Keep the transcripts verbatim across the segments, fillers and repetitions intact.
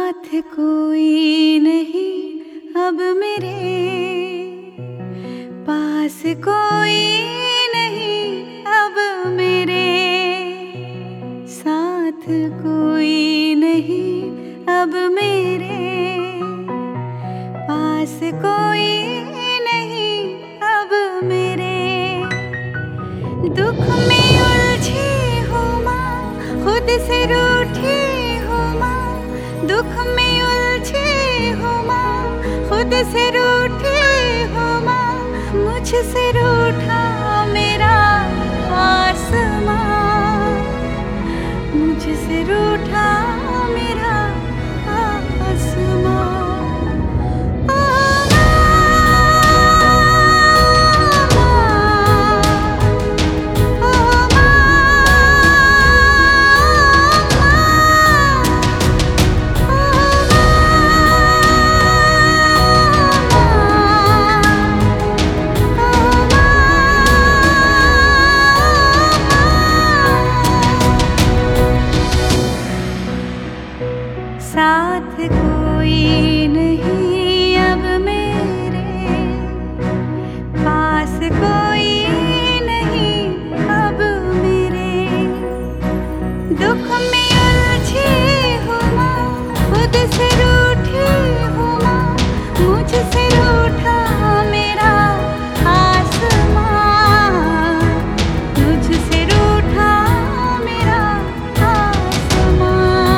साथ कोई नहीं अब मेरे, पास कोई नहीं अब मेरे, साथ कोई नहीं अब मेरे, पास कोई नहीं अब मेरे। दुख में उलझी हूँ माँ, खुद से रूठी हूँ माँ, दुख में उलझी हूँ माँ, खुद से रूठी हूँ माँ, मुझसे रूठा मेरा आसमां, मुझसे रूठा मेरा आसमां। साथ कोई नहीं अब मेरे, पास कोई नहीं अब मेरे, दुख में उलझी हूँ माँ, खुद से रूठी हूँ माँ, मुझसे रूठा मेरा आसमां, मुझसे रूठा मेरा आसमां।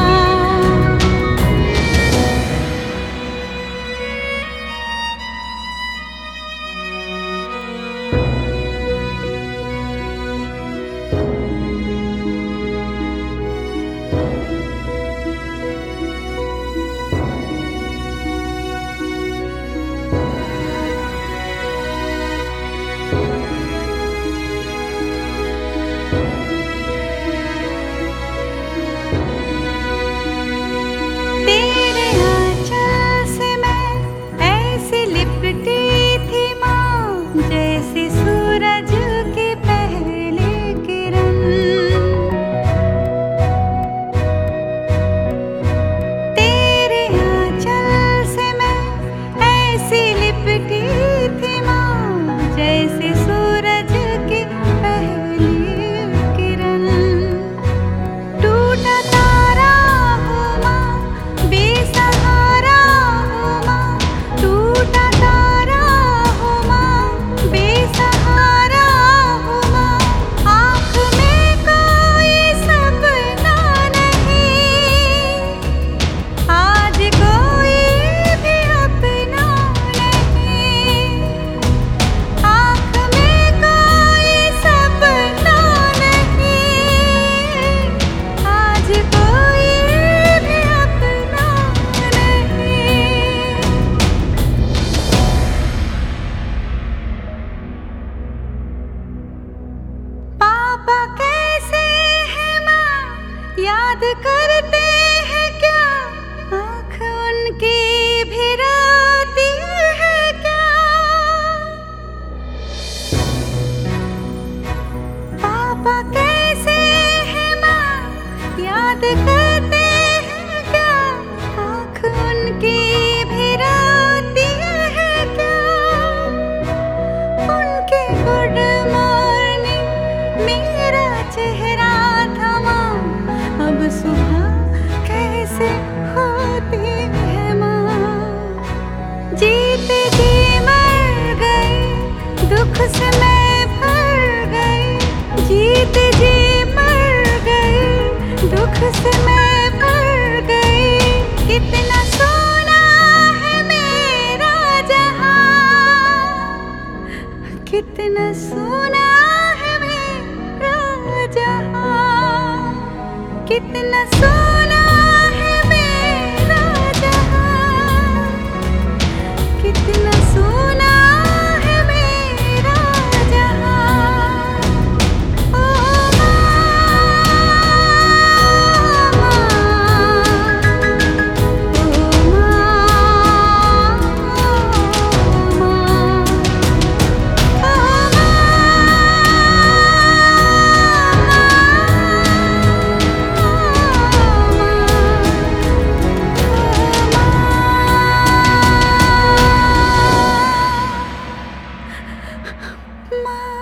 याद करते हैं क्या, आँख उनकी भी रोती है क्या, पापा कैसे हैं माँ, याद करते हैं क्या, आँख उनकी भी रोती है क्या, उनके गुड मॉर्निंग मेरा चेहरा था माँ, अब सुबह कैसे होती है माँ। जीते जी मर गई, दुख से मैं भर गई, जीते जी मर गई, दुख से मैं भर गई। कितना सोना है मेरा जहां, कितना सोना है मेरा जहां, कितना सोना है मेरा जहां, कितना सोना है मेरा जहां। ओ माँ, माँ, माँ।